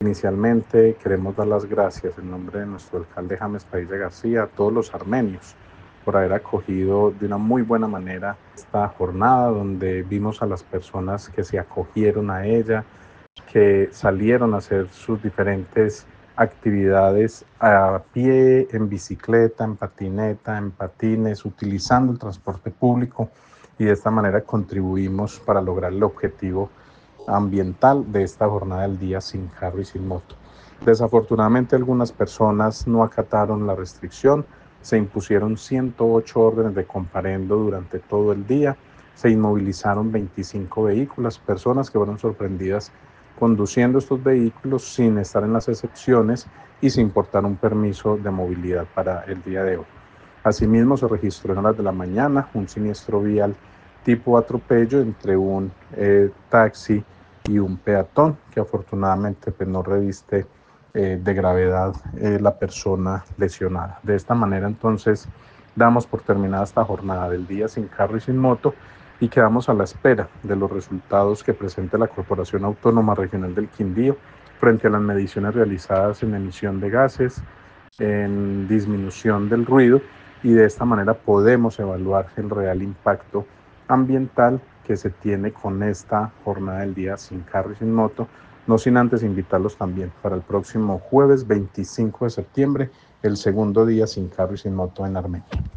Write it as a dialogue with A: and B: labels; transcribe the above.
A: Inicialmente queremos dar las gracias en nombre de nuestro alcalde James Padilla García a todos los armenios por haber acogido de una muy buena manera esta jornada donde vimos a las personas que se acogieron a ella, que salieron a hacer sus diferentes actividades a pie, en bicicleta, en patineta, en patines, utilizando el transporte público, y de esta manera contribuimos para lograr el objetivo ambiental de esta jornada del día sin carro y sin moto. Desafortunadamente algunas personas no acataron la restricción, se impusieron 108 órdenes de comparendo durante todo el día, se inmovilizaron 25 vehículos, personas que fueron sorprendidas conduciendo estos vehículos sin estar en las excepciones y sin portar un permiso de movilidad para el día de hoy. Asimismo, se registró en horas de la mañana un siniestro vial tipo atropello entre un taxi y un peatón, que afortunadamente pues, no reviste de gravedad la persona lesionada. De esta manera, entonces, damos por terminada esta jornada del día sin carro y sin moto y quedamos a la espera de los resultados que presente la Corporación Autónoma Regional del Quindío frente a las mediciones realizadas en emisión de gases, en disminución del ruido, y de esta manera podemos evaluar el real impacto ambiental que se tiene con esta jornada del día sin carro y sin moto, no sin antes invitarlos también para el próximo jueves 25 de septiembre, el segundo día sin carro y sin moto en Armenia.